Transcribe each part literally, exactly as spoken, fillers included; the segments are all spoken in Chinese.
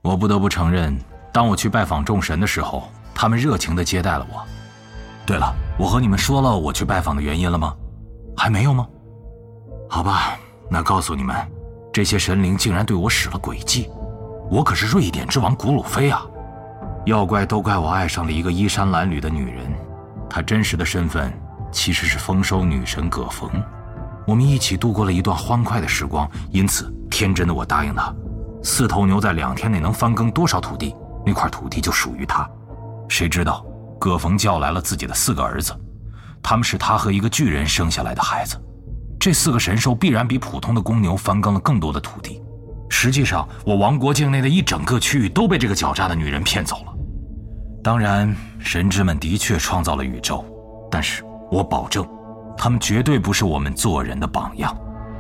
我不得不承认，当我去拜访众神的时候，他们热情地接待了我。对了，我和你们说了我去拜访的原因了吗？还没有吗？好吧，那告诉你们，这些神灵竟然对我使了诡计。我可是瑞典之王古鲁菲啊！要怪都怪我爱上了一个衣衫褴褛的女人，她真实的身份其实是丰收女神葛冯。我们一起度过了一段欢快的时光，因此天真的我答应她，四头牛在两天内能翻耕多少土地，那块土地就属于她。谁知道葛冯叫来了自己的四个儿子，他们是他和一个巨人生下来的孩子。这四个神兽必然比普通的公牛翻耕了更多的土地。实际上，我王国境内的一整个区域都被这个狡诈的女人骗走了。当然，神之们的确创造了宇宙，但是我保证，他们绝对不是我们做人的榜样。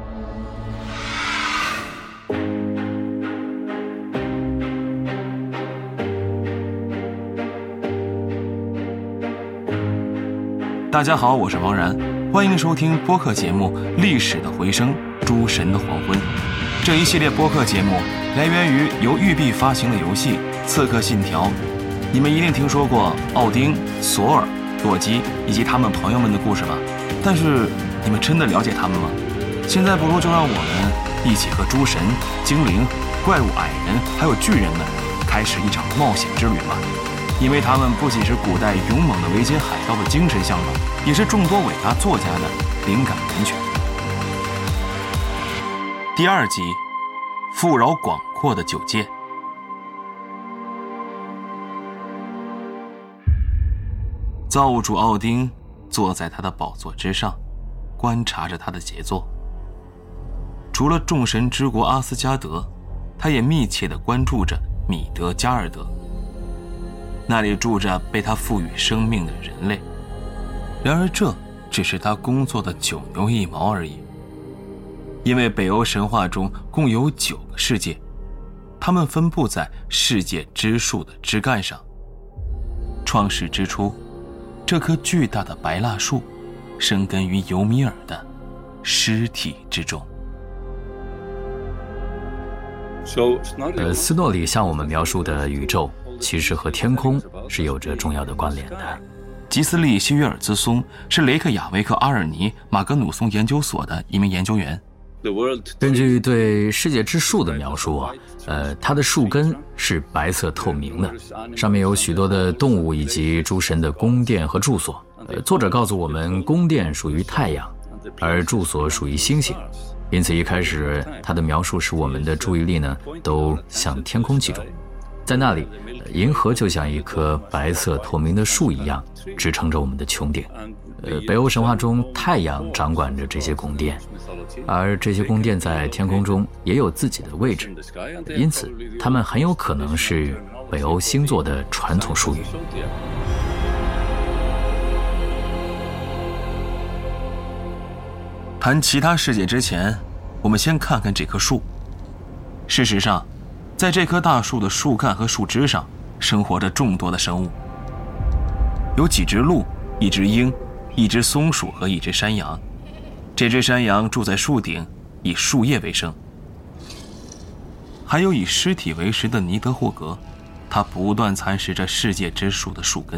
大家好，我是王然，欢迎收听播客节目《历史的回声：诸神的黄昏》。这一系列播客节目来源于由育碧发行的游戏《刺客信条》。你们一定听说过奥丁、索尔、洛基以及他们朋友们的故事吧？但是你们真的了解他们吗？现在不如就让我们一起和诸神、精灵、怪物、矮人还有巨人们开始一场冒险之旅吧。因为他们不仅是古代勇猛的维京海盗的精神向导，也是众多伟大作家的灵感源泉。第二集，富饶广阔的九界。造物主奥丁坐在他的宝座之上，观察着他的杰作。除了众神之国阿斯加德，他也密切地关注着米德加尔德。那里住着被他赋予生命的人类，然而这只是他工作的九牛一毛而已。因为北欧神话中共有九个世界，它们分布在世界之树的枝干上。创世之初，这棵巨大的白蜡树生根于尤米尔的尸体之中。 呃，斯诺里向我们描述的宇宙其实和天空是有着重要的关联的。 吉斯利·希约尔兹松是雷克雅维克阿尔尼马格努松研究所的一名研究员。 根据对世界之树的描述啊，呃，它的树根是白色透明的，上面有许多的动物以及诸神的宫殿和住所。呃，作者告诉我们，宫殿属于太阳，而住所属于星星。因此一开始他的描述使我们的注意力呢都向天空集中。在那里，银河就像一棵白色透明的树一样，支撑着我们的穹顶。呃，北欧神话中，太阳掌管着这些宫殿，而这些宫殿在天空中也有自己的位置，因此，它们很有可能是北欧星座的传统术语。 谈其他世界之前，我们先看看这棵树。事实上，在这棵大树的树干和树枝上生活着众多的生物，有几只鹿、一只鹰、一只松鼠和一只山羊。这只山羊住在树顶，以树叶为生。还有以尸体为食的尼德霍格，他不断蚕食着世界之树的树根。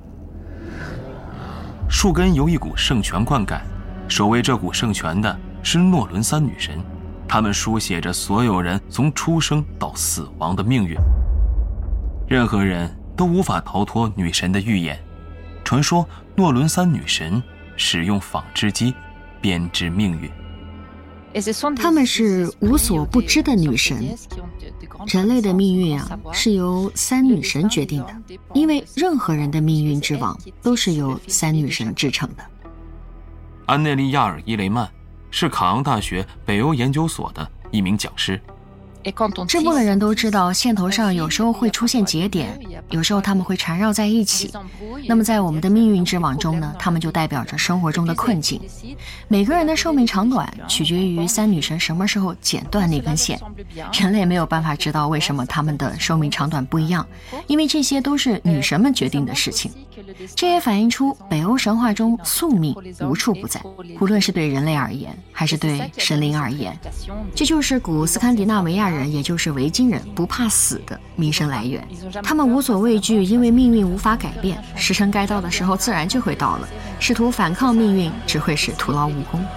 树根由一股圣泉灌溉，守卫这股圣泉的是诺伦三女神，她们书写着所有人从出生到死亡的命运。任何人都无法逃脱女神的预言。传说诺伦三女神使用纺织机编织命运。 她们是无所不知的女神。人类的命运啊，是由三女神决定的，因为任何人的命运之王都是由三女神制成的。 安内利亚尔·伊雷曼是卡昂大学北欧研究所的一名讲师。 织布的人都知道，线头上有时候会出现节点，有时候它们会缠绕在一起。那么在我们的命运之网中呢，它们就代表着生活中的困境。每个人的寿命长短取决于三女神什么时候剪断那根线。人类没有办法知道为什么他们的寿命长短不一样，因为这些都是女神们决定的事情。这也反映出北欧神话中宿命无处不在，无论是对人类而言，还是对神灵而言。这就是古斯堪的纳维亚人人，也就是维京人不怕死的民生来源。他们无所畏惧，因为命运无法改变，时辰该到的时候自然就会到了，试图反抗命运只会是徒劳无功。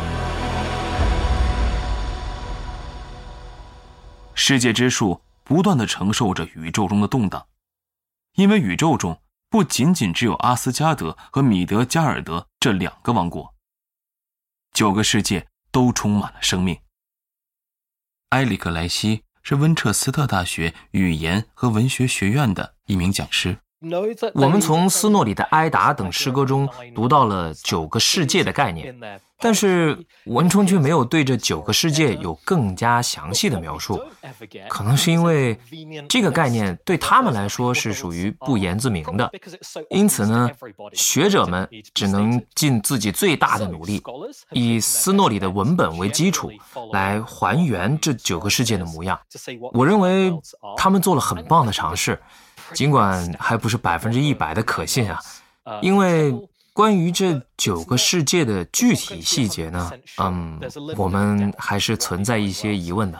世界之树不断地承受着宇宙中的动荡，因为宇宙中不仅仅只有阿斯加德和米德加尔德这两个王国，九个世界都充满了生命。埃里克莱西是温彻斯特大学语言和文学学院的一名讲师。 我们从斯诺里的《埃达》等诗歌中读到了九个世界的概念，但是文中却没有对这九个世界有更加详细的描述。可能是因为这个概念对他们来说是属于不言自明的，因此呢，学者们只能尽自己最大的努力，以斯诺里的文本为基础来还原这九个世界的模样。我认为他们做了很棒的尝试，尽管还不是百分之一百的可信啊，因为关于这九个世界的具体细节呢，嗯，我们还是存在一些疑问的。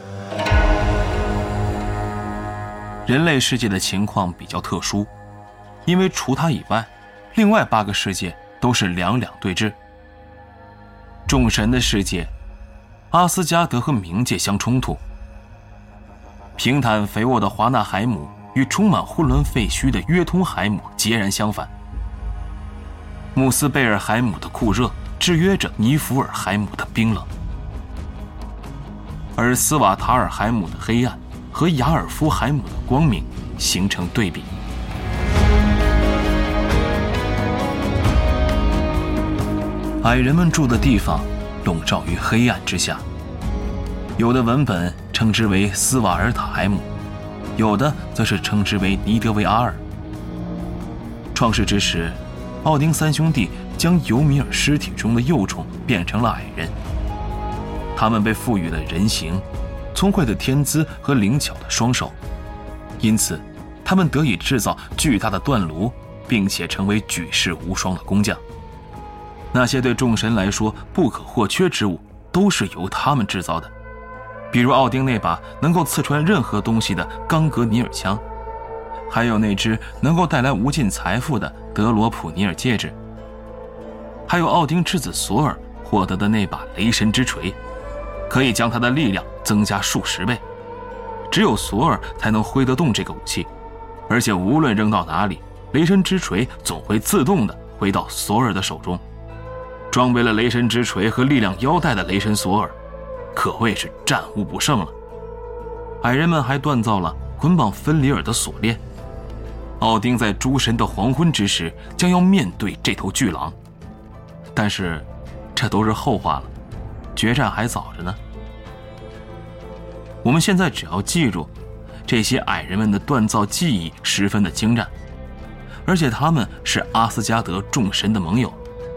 人类世界的情况比较特殊，因为除它以外，另外八个世界都是两两对峙。众神的世界，阿斯加德和冥界相冲突，平坦肥沃的华纳海姆与充满混乱废墟的约通海姆截然相反。穆斯贝尔海姆的酷热制约着尼福尔海姆的冰冷，而斯瓦塔尔海姆的黑暗和雅尔夫海姆的光明形成对比。矮人们住的地方笼罩于黑暗之下，有的文本称之为斯瓦尔塔海姆，有的则是称之为尼德维阿尔。创世之时，奥丁三兄弟将尤米尔尸体中的幼虫变成了矮人，他们被赋予了人形、聪慧的天资和灵巧的双手，因此他们得以制造巨大的锻炉，并且成为举世无双的工匠。那些对众神来说不可或缺之物都是由他们制造的，比如奥丁那把能够刺穿任何东西的冈格尼尔枪，还有那只能够带来无尽财富的德罗普尼尔戒指，还有奥丁之子索尔获得的那把雷神之锤，可以将他的力量增加数十倍。只有索尔才能挥得动这个武器，而且无论扔到哪里，雷神之锤总会自动地回到索尔的手中。装备了雷神之锤和力量腰带的雷神索尔可谓是战无不胜了。矮人们还锻造了捆绑芬里尔的锁链，奥丁在诸神的黄昏之时将要面对这头巨狼，但是这都是后话了，决战还早着呢。我们现在只要记住，这些矮人们的锻造技艺十分的精湛，而且他们是阿斯加德众神的盟友。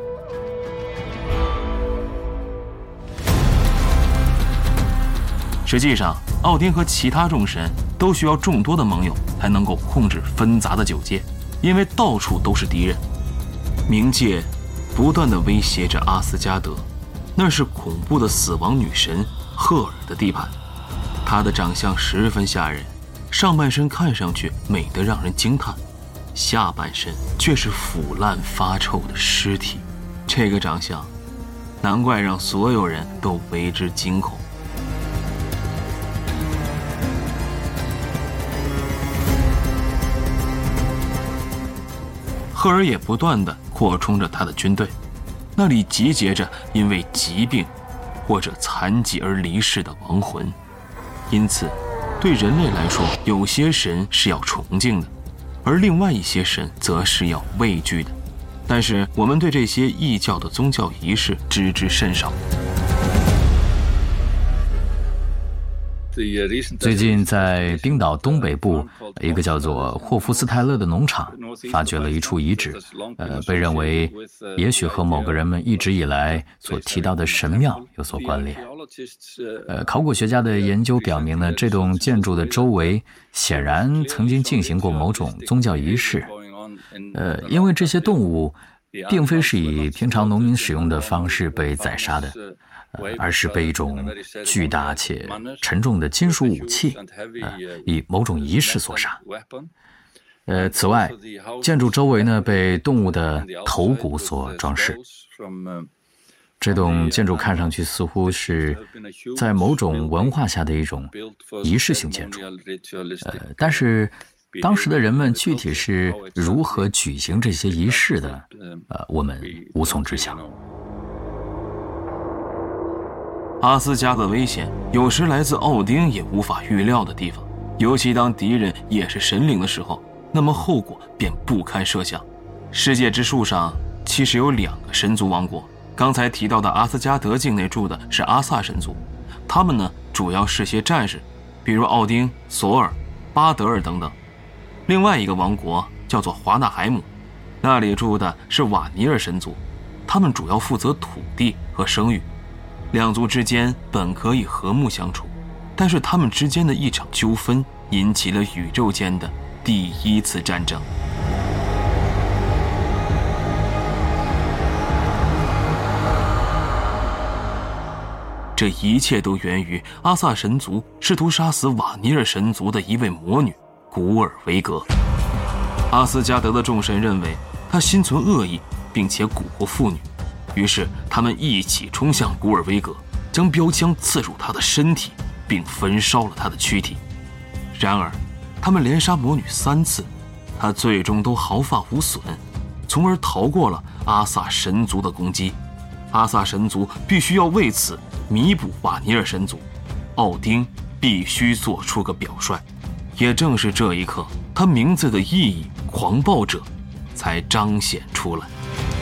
实际上，奥丁和其他众神都需要众多的盟友才能够控制纷杂的九界，因为到处都是敌人。冥界不断地威胁着阿斯加德，那是恐怖的死亡女神赫尔的地盘。她的长相十分吓人，上半身看上去美得让人惊叹，下半身却是腐烂发臭的尸体。这个长相，难怪让所有人都为之惊恐。赫尔也不断地扩充着他的军队，那里集结着因为疾病或者残疾而离世的亡魂。因此，对人类来说，有些神是要崇敬的，而另外一些神则是要畏惧的。但是我们对这些异教的宗教仪式知之甚少。 最近在冰岛东北部一个叫做霍夫斯泰勒的农场发掘了一处遗址，呃，被认为也许和某个人们一直以来所提到的神庙有所关联。呃，考古学家的研究表明呢，这栋建筑的周围显然曾经进行过某种宗教仪式。呃，因为这些动物并非是以平常农民使用的方式被宰杀的， 呃，而是被一种巨大且沉重的金属武器，呃，以某种仪式所杀。呃，此外，建筑周围呢被动物的头骨所装饰。这栋建筑看上去似乎是在某种文化下的一种仪式性建筑，呃，但是当时的人们具体是如何举行这些仪式的，呃，我们无从知晓。 阿斯加的危险有时来自奥丁也无法预料的地方，尤其当敌人也是神灵的时候，那么后果便不堪设想。世界之树上其实有两个神族王国，刚才提到的阿斯加德境内住的是阿萨神族，他们呢主要是些战士，比如奥丁、索尔、巴德尔等等。另外一个王国叫做华纳海姆，那里住的是瓦尼尔神族，他们主要负责土地和生育。两族之间本可以和睦相处，但是他们之间的一场纠纷引起了宇宙间的第一次战争。这一切都源于阿萨神族试图杀死瓦尼尔神族的一位魔女古尔维格。阿斯加德的众神认为她心存恶意，并且蛊惑妇女，于是他们一起冲向古尔维格，将标枪刺入她的身体，并焚烧了她的躯体。然而他们连杀魔女三次，她最终都毫发无损，从而逃过了阿萨神族的攻击。阿萨神族必须要为此弥补瓦尼尔神族，奥丁必须做出个表率。也正是这一刻，他名字的意义狂暴者才彰显出来。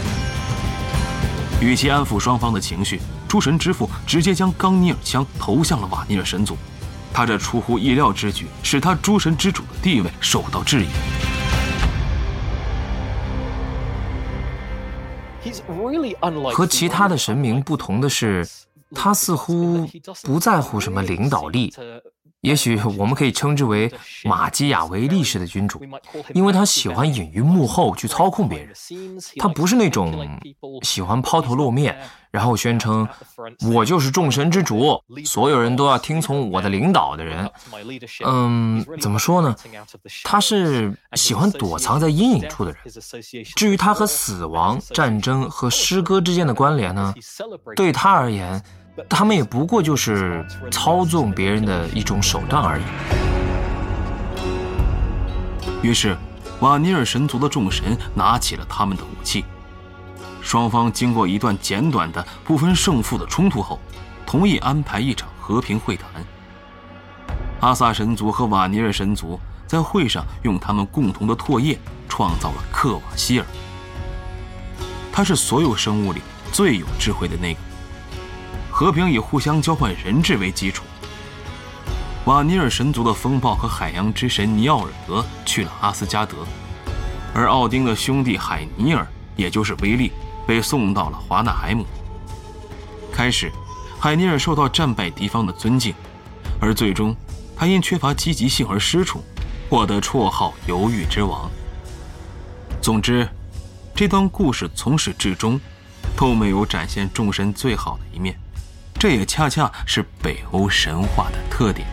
与其安抚双方的情绪，诸神之父直接将冈尼尔枪投向了瓦尼尔神族。他这出乎意料之举使他诸神之主的地位受到质疑。 和其他的神明不同的是，他似乎不在乎什么领导力，也许我们可以称之为马基雅维利式的君主，因为他喜欢隐于幕后去操控别人。他不是那种喜欢抛头露面，然后宣称我就是众神之主，所有人都要听从我的领导的人。嗯，怎么说呢？他是喜欢躲藏在阴影处的人。至于他和死亡、战争和诗歌之间的关联呢？对他而言，他们也不过就是操纵别人的一种手段而已。 于是瓦尼尔神族的众神拿起了他们的武器，双方经过一段简短的不分胜负的冲突后，同意安排一场和平会谈。阿萨神族和瓦尼尔神族在会上用他们共同的唾液创造了克瓦希尔，他是所有生物里最有智慧的那个。和平以互相交换人质为基础。瓦尼尔神族的风暴和海洋之神尼奥尔德去了阿斯加德，而奥丁的兄弟海尼尔，也就是威利，被送到了华纳海姆。开始，海尼尔受到战败敌方的尊敬，而最终他因缺乏积极性而失宠，获得绰号犹豫之王。总之，这段故事从始至终都没有展现众神最好的一面，这也恰恰是北欧神话的特点。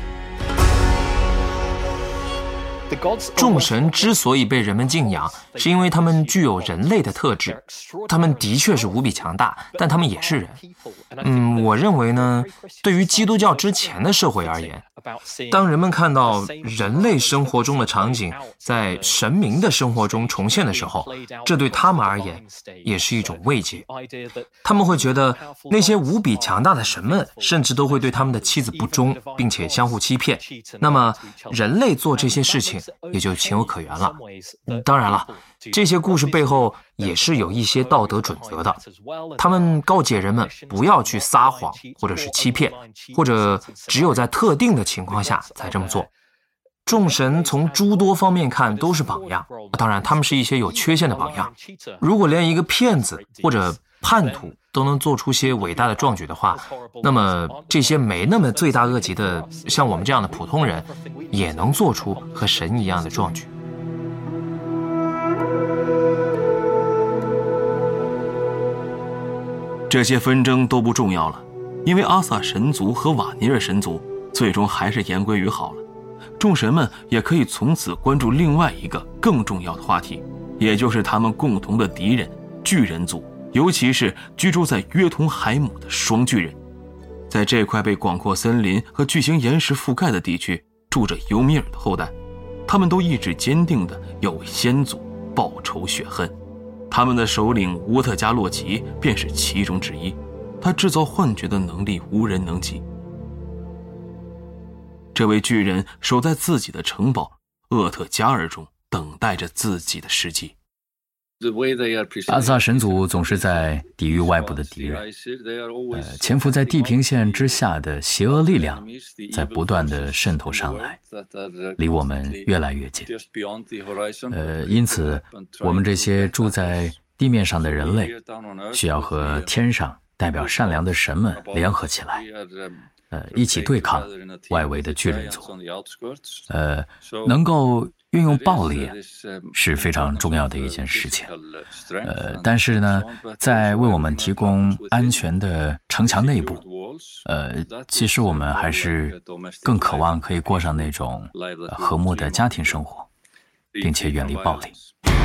众神之所以被人们敬仰，是因为他们具有人类的特质。他们的确是无比强大，但他们也是人。嗯，我认为呢，对于基督教之前的社会而言，当人们看到人类生活中的场景在神明的生活中重现的时候，这对他们而言也是一种慰藉。他们会觉得那些无比强大的神们甚至都会对他们的妻子不忠，并且相互欺骗，那么人类做这些事情也就情有可原了。当然了，这些故事背后也是有一些道德准则的，他们告诫人们不要去撒谎或者是欺骗，或者只有在特定的情况下才这么做。众神从诸多方面看都是榜样，当然他们是一些有缺陷的榜样。如果连一个骗子或者叛徒都能做出些伟大的壮举的话，那么这些没那么罪大恶极的像我们这样的普通人也能做出和神一样的壮举。 这些纷争都不重要了， 因为阿萨神族和瓦尼尔神族最终还是言归于好了，众神们也可以从此关注另外一个更重要的话题，也就是他们共同的敌人巨人族，尤其是居住在约通海姆的双巨人。在这块被广阔森林和巨型岩石覆盖的地区，住着尤米尔的后代，他们都意志坚定地要为先祖报仇雪恨。他们的首领乌特加洛奇便是其中之一，他制造幻觉的能力无人能及。这位巨人守在自己的城堡厄特加尔中，等待着自己的时机。 阿萨神族总是在抵御外部的敌人，呃，潜伏在地平线之下的邪恶力量在不断的渗透上来，离我们越来越近。呃，因此，我们这些住在地面上的人类，需要和天上代表善良的神们联合起来，呃，一起对抗外围的巨人族。呃，能够运用暴力是非常重要的一件事情，呃，但是呢，在为我们提供安全的城墙内部，呃，其实我们还是更渴望可以过上那种和睦的家庭生活，并且远离暴力。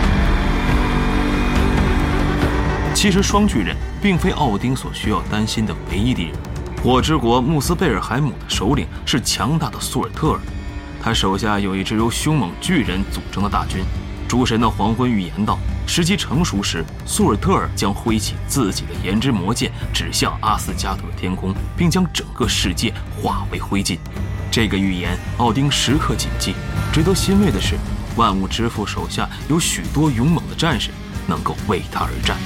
其实双巨人并非奥丁所需要担心的唯一敌人。火之国穆斯贝尔海姆的首领是强大的苏尔特尔，他手下有一支由凶猛巨人组成的大军。诸神的黄昏预言道，时机成熟时，苏尔特尔将挥起自己的炎之魔剑，指向阿斯加德天空，并将整个世界化为灰烬。这个预言奥丁时刻谨记。值得欣慰的是，万物之父手下有许多勇猛的战士能够为他而战。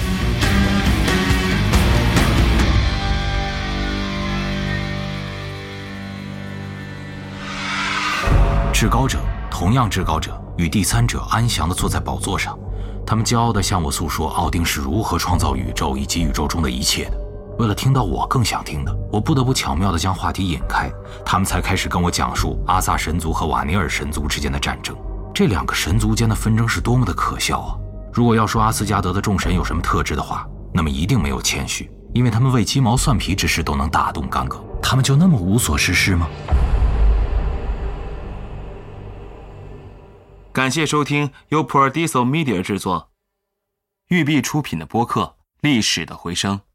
至高者，同样至高者，与第三者安详地坐在宝座上，他们骄傲地向我诉说奥丁是如何创造宇宙以及宇宙中的一切的。为了听到我更想听的，我不得不巧妙地将话题引开，他们才开始跟我讲述阿萨神族和瓦尼尔神族之间的战争。这两个神族间的纷争是多么的可笑啊！如果要说阿斯加德的众神有什么特质的话，那么一定没有谦虚，因为他们为鸡毛蒜皮之事都能大动干戈，他们就那么无所事事吗？ 感谢收听由 Paradiso Media 制作、育碧出品的播客《历史的回声》。